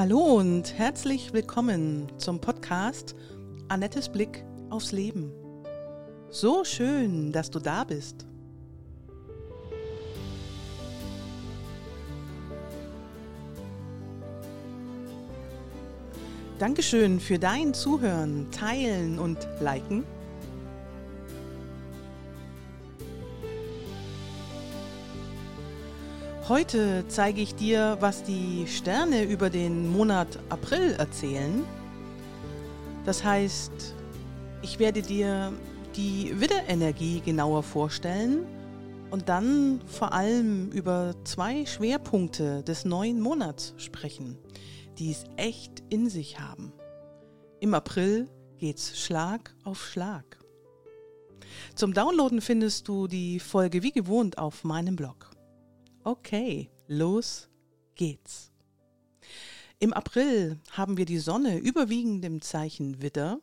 Hallo und herzlich willkommen zum Podcast Annettes Blick aufs Leben. So schön, dass du da bist. Dankeschön für dein Zuhören, Teilen und Liken. Heute zeige ich dir, was die Sterne über den Monat April erzählen. Das heißt, ich werde dir die Widderenergie genauer vorstellen und dann vor allem über 2 Schwerpunkte des neuen Monats sprechen, die es echt in sich haben. Im April geht's Schlag auf Schlag. Zum Downloaden findest du die Folge wie gewohnt auf meinem Blog. Okay, los geht's. Im April haben wir die Sonne überwiegend im Zeichen Widder.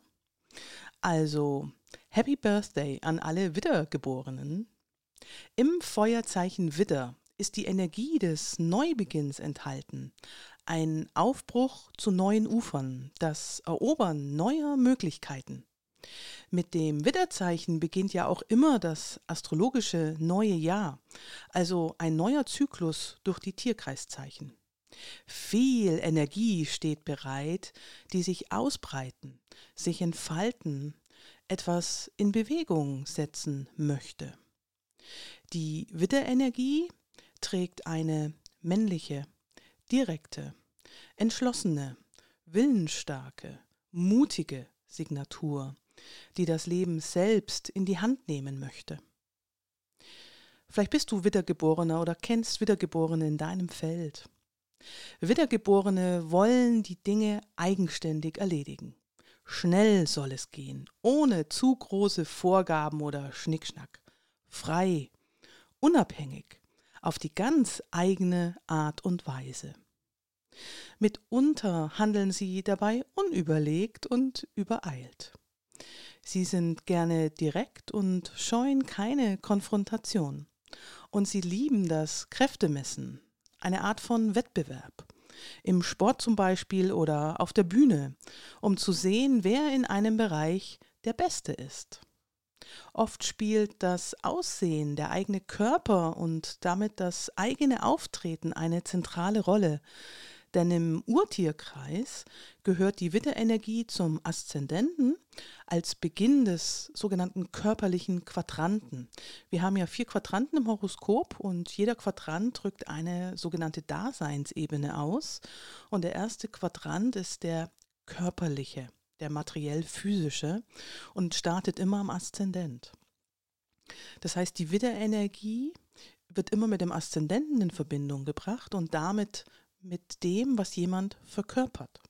Also Happy Birthday an alle Widdergeborenen. Im Feuerzeichen Widder ist die Energie des Neubeginns enthalten. Ein Aufbruch zu neuen Ufern, das Erobern neuer Möglichkeiten. Mit dem Widderzeichen beginnt ja auch immer das astrologische neue Jahr, also ein neuer Zyklus durch die Tierkreiszeichen. Viel Energie steht bereit, die sich ausbreiten, sich entfalten, etwas in Bewegung setzen möchte. Die Widderenergie trägt eine männliche, direkte, entschlossene, willensstarke, mutige Signatur, die das Leben selbst in die Hand nehmen möchte. Vielleicht bist du Widdergeborener oder kennst Widdergeborene in deinem Feld. Widdergeborene wollen die Dinge eigenständig erledigen. Schnell soll es gehen, ohne zu große Vorgaben oder Schnickschnack. Frei, unabhängig, auf die ganz eigene Art und Weise. Mitunter handeln sie dabei unüberlegt und übereilt. Sie sind gerne direkt und scheuen keine Konfrontation. Und sie lieben das Kräftemessen, eine Art von Wettbewerb. Im Sport zum Beispiel oder auf der Bühne, um zu sehen, wer in einem Bereich der Beste ist. Oft spielt das Aussehen, der eigene Körper und damit das eigene Auftreten eine zentrale Rolle. Denn im Urtierkreis gehört die Widderenergie zum Aszendenten als Beginn des sogenannten körperlichen Quadranten. Wir haben ja 4 Quadranten im Horoskop und jeder Quadrant drückt eine sogenannte Daseinsebene aus. Und der erste Quadrant ist der körperliche, der materiell-physische und startet immer am Aszendent. Das heißt, die Widderenergie wird immer mit dem Aszendenten in Verbindung gebracht und damit mit dem, was jemand verkörpert.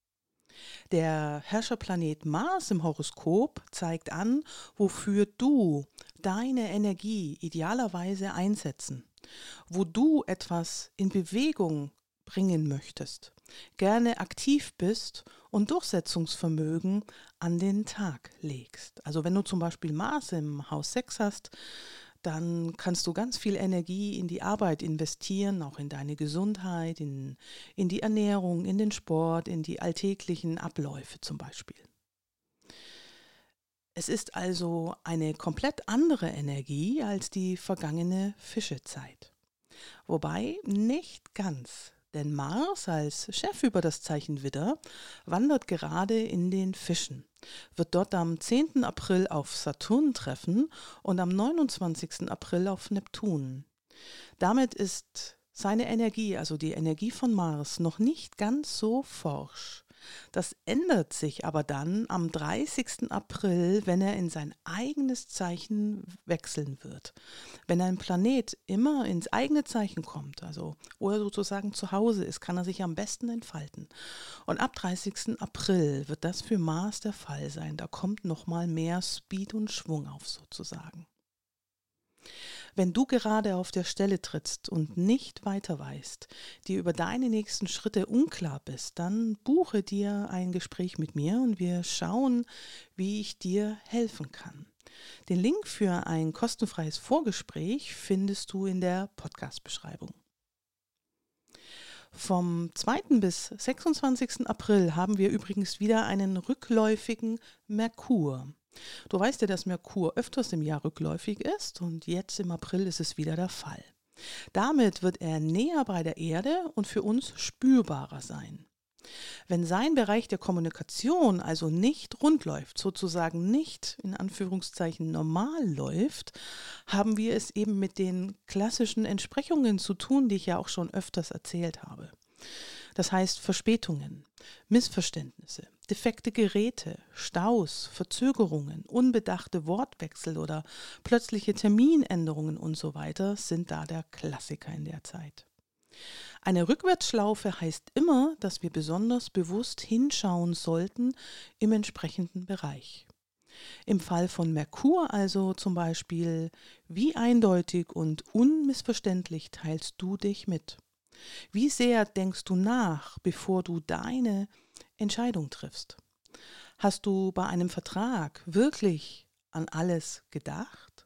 Der Herrscherplanet Mars im Horoskop zeigt an, wofür du deine Energie idealerweise einsetzen, wo du etwas in Bewegung bringen möchtest, gerne aktiv bist und Durchsetzungsvermögen an den Tag legst. Also wenn du zum Beispiel Mars im Haus 6 hast, dann kannst du ganz viel Energie in die Arbeit investieren, auch in deine Gesundheit, in die Ernährung, in den Sport, in die alltäglichen Abläufe zum Beispiel. Es ist also eine komplett andere Energie als die vergangene Fischezeit. Wobei nicht ganz. Denn Mars als Chef über das Zeichen Widder wandert gerade in den Fischen, wird dort am 10. April auf Saturn treffen und am 29. April auf Neptun. Damit ist seine Energie, also die Energie von Mars, noch nicht ganz so forsch. Das ändert sich aber dann am 30. April, wenn er in sein eigenes Zeichen wechseln wird. Wenn ein Planet immer ins eigene Zeichen kommt, also wo er sozusagen zu Hause ist, kann er sich am besten entfalten. Und ab 30. April wird das für Mars der Fall sein. Da kommt nochmal mehr Speed und Schwung auf sozusagen. Wenn du gerade auf der Stelle trittst und nicht weiter weißt, dir über deine nächsten Schritte unklar bist, dann buche dir ein Gespräch mit mir und wir schauen, wie ich dir helfen kann. Den Link für ein kostenfreies Vorgespräch findest du in der Podcast-Beschreibung. Vom 2. bis 26. April haben wir übrigens wieder einen rückläufigen Merkur. Du weißt ja, dass Merkur öfters im Jahr rückläufig ist und jetzt im April ist es wieder der Fall. Damit wird er näher bei der Erde und für uns spürbarer sein. Wenn sein Bereich der Kommunikation also nicht rund läuft, sozusagen nicht in Anführungszeichen normal läuft, haben wir es eben mit den klassischen Entsprechungen zu tun, die ich ja auch schon öfters erzählt habe. Das heißt Verspätungen, Missverständnisse, defekte Geräte, Staus, Verzögerungen, unbedachte Wortwechsel oder plötzliche Terminänderungen und so weiter sind da der Klassiker in der Zeit. Eine Rückwärtsschlaufe heißt immer, dass wir besonders bewusst hinschauen sollten im entsprechenden Bereich. Im Fall von Merkur also zum Beispiel, wie eindeutig und unmissverständlich teilst du dich mit? Wie sehr denkst du nach, bevor du deine Entscheidung triffst? Hast du bei einem Vertrag wirklich an alles gedacht?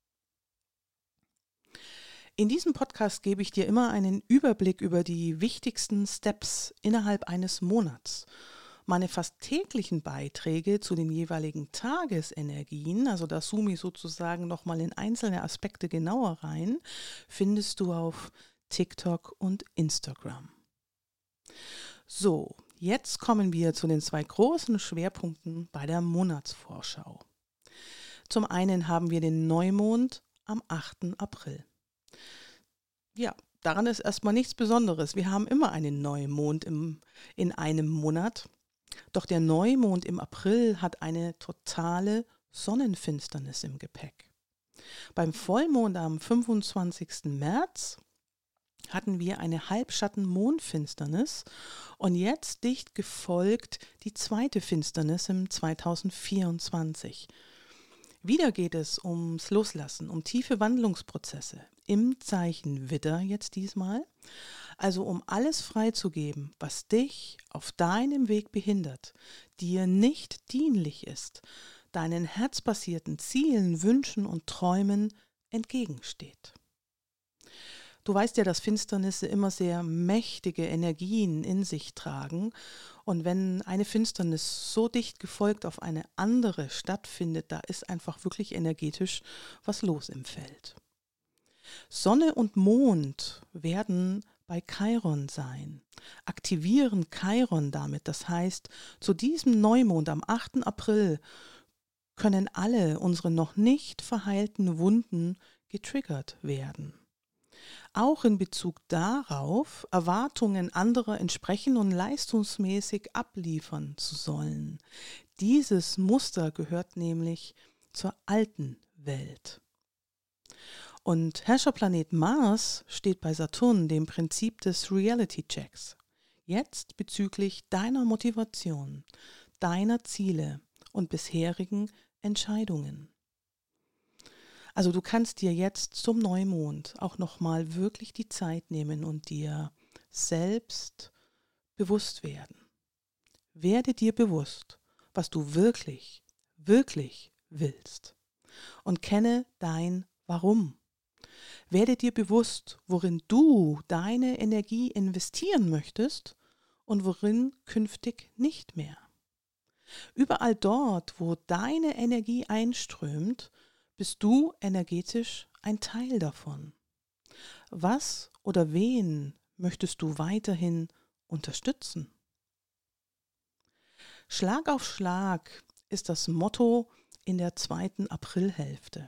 In diesem Podcast gebe ich dir immer einen Überblick über die wichtigsten Steps innerhalb eines Monats. Meine fast täglichen Beiträge zu den jeweiligen Tagesenergien, also da zoome ich sozusagen nochmal in einzelne Aspekte genauer rein, findest du auf TikTok und Instagram. So, jetzt kommen wir zu den 2 großen Schwerpunkten bei der Monatsvorschau. Zum einen haben wir den Neumond am 8. April. Ja, daran ist erstmal nichts Besonderes. Wir haben immer einen Neumond in einem Monat. Doch der Neumond im April hat eine totale Sonnenfinsternis im Gepäck. Beim Vollmond am 25. März hatten wir eine Halbschatten-Mondfinsternis und jetzt dicht gefolgt die zweite Finsternis im 2024. Wieder geht es ums Loslassen, um tiefe Wandlungsprozesse im Zeichen Widder jetzt diesmal, also um alles freizugeben, was dich auf deinem Weg behindert, dir nicht dienlich ist, deinen herzbasierten Zielen, Wünschen und Träumen entgegensteht. Du weißt ja, dass Finsternisse immer sehr mächtige Energien in sich tragen und wenn eine Finsternis so dicht gefolgt auf eine andere stattfindet, da ist einfach wirklich energetisch was los im Feld. Sonne und Mond werden bei Chiron sein, aktivieren Chiron damit, das heißt, zu diesem Neumond am 8. April können alle unsere noch nicht verheilten Wunden getriggert werden. Auch in Bezug darauf, Erwartungen anderer entsprechen und leistungsmäßig abliefern zu sollen. Dieses Muster gehört nämlich zur alten Welt. Und Herrscherplanet Mars steht bei Saturn dem Prinzip des Reality Checks. Jetzt bezüglich deiner Motivation, deiner Ziele und bisherigen Entscheidungen. Also du kannst dir jetzt zum Neumond auch nochmal wirklich die Zeit nehmen und dir selbst bewusst werden. Werde dir bewusst, was du wirklich, wirklich willst und kenne dein Warum. Werde dir bewusst, worin du deine Energie investieren möchtest und worin künftig nicht mehr. Überall dort, wo deine Energie einströmt, bist du energetisch ein Teil davon. Was oder wen möchtest du weiterhin unterstützen? Schlag auf Schlag ist das Motto in der 2. Aprilhälfte.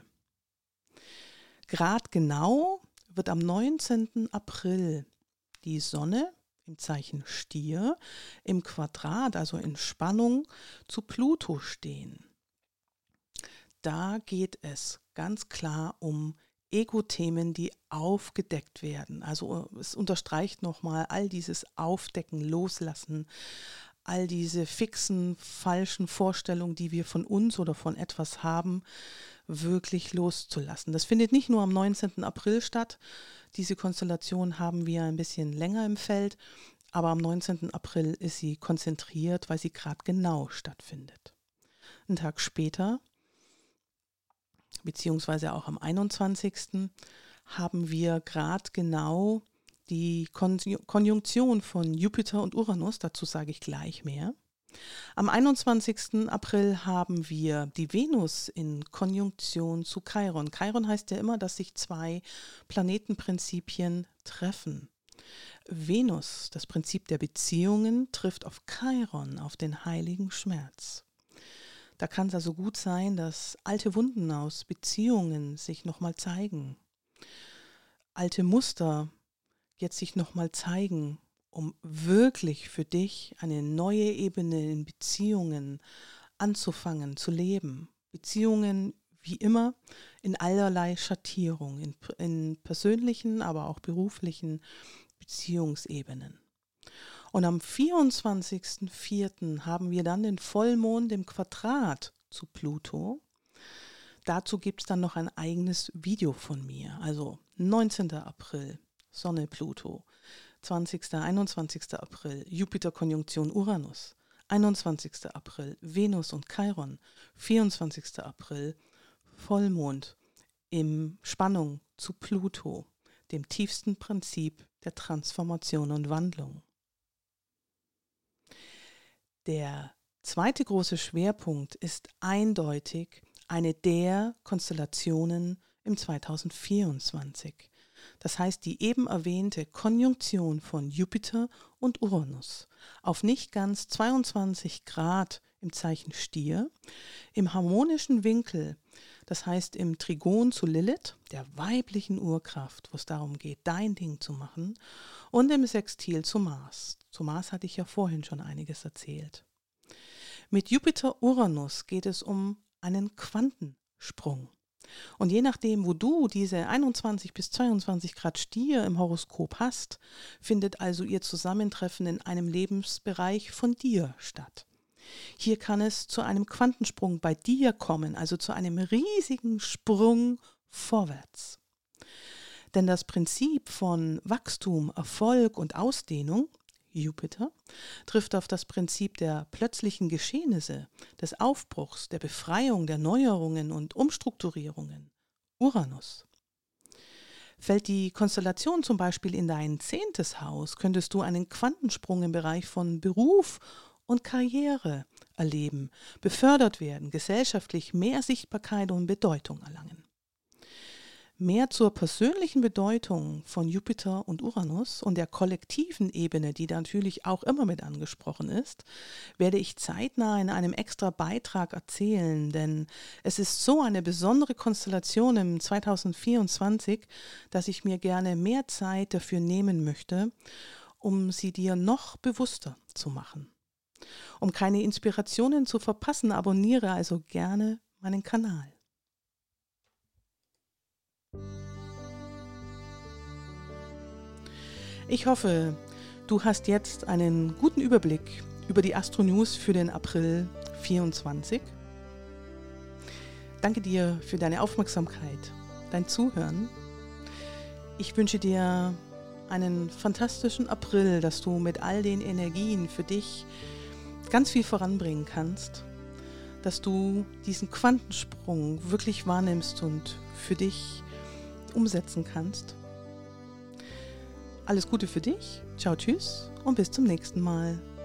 Gradgenau wird am 19. April die Sonne im Zeichen Stier im Quadrat, also in Spannung zu Pluto stehen. Da geht es ganz klar um Ego-Themen, die aufgedeckt werden. Also es unterstreicht nochmal all dieses Aufdecken, Loslassen, all diese fixen, falschen Vorstellungen, die wir von uns oder von etwas haben, wirklich loszulassen. Das findet nicht nur am 19. April statt. Diese Konstellation haben wir ein bisschen länger im Feld, aber am 19. April ist sie konzentriert, weil sie gerade genau stattfindet. Einen Tag später, beziehungsweise auch am 21. haben wir gerade genau die Konjunktion von Jupiter und Uranus, dazu sage ich gleich mehr. Am 21. April haben wir die Venus in Konjunktion zu Chiron. Chiron heißt ja immer, dass sich zwei Planetenprinzipien treffen. Venus, das Prinzip der Beziehungen, trifft auf Chiron, auf den heiligen Schmerz. Da kann es also gut sein, dass alte Wunden aus Beziehungen sich nochmal zeigen. Alte Muster jetzt sich nochmal zeigen, um wirklich für dich eine neue Ebene in Beziehungen anzufangen, zu leben. Beziehungen wie immer in allerlei Schattierung, in persönlichen, aber auch beruflichen Beziehungsebenen. Und am 24.04. haben wir dann den Vollmond im Quadrat zu Pluto. Dazu gibt es dann noch ein eigenes Video von mir. Also 19. April, Sonne Pluto. 20. 21. April, Jupiter-Konjunktion Uranus. 21. April, Venus und Chiron. 24. April, Vollmond in Spannung zu Pluto, dem tiefsten Prinzip der Transformation und Wandlung. Der zweite große Schwerpunkt ist eindeutig eine der Konstellationen im 2024. Das heißt, die eben erwähnte Konjunktion von Jupiter und Uranus auf nicht ganz 22 Grad im Zeichen Stier, im harmonischen Winkel, das heißt im Trigon zu Lilith, der weiblichen Urkraft, wo es darum geht, dein Ding zu machen, und im Sextil zu Mars. Zu Mars hatte ich ja vorhin schon einiges erzählt. Mit Jupiter-Uranus geht es um einen Quantensprung. Und je nachdem, wo du diese 21 bis 22 Grad Stier im Horoskop hast, findet also ihr Zusammentreffen in einem Lebensbereich von dir statt. Hier kann es zu einem Quantensprung bei dir kommen, also zu einem riesigen Sprung vorwärts. Denn das Prinzip von Wachstum, Erfolg und Ausdehnung, Jupiter, trifft auf das Prinzip der plötzlichen Geschehnisse, des Aufbruchs, der Befreiung, der Neuerungen und Umstrukturierungen, Uranus. Fällt die Konstellation zum Beispiel in dein 10. Haus, könntest du einen Quantensprung im Bereich von Beruf und Karriere erleben, befördert werden, gesellschaftlich mehr Sichtbarkeit und Bedeutung erlangen. Mehr zur persönlichen Bedeutung von Jupiter und Uranus und der kollektiven Ebene, die natürlich auch immer mit angesprochen ist, werde ich zeitnah in einem extra Beitrag erzählen, denn es ist so eine besondere Konstellation im 2024, dass ich mir gerne mehr Zeit dafür nehmen möchte, um sie dir noch bewusster zu machen. Um keine Inspirationen zu verpassen, abonniere also gerne meinen Kanal. Ich hoffe, du hast jetzt einen guten Überblick über die Astro-News für den April 24. Danke dir für deine Aufmerksamkeit, dein Zuhören. Ich wünsche dir einen fantastischen April, dass du mit all den Energien für dich ganz viel voranbringen kannst, dass du diesen Quantensprung wirklich wahrnimmst und für dich umsetzen kannst. Alles Gute für dich, ciao, tschüss und bis zum nächsten Mal.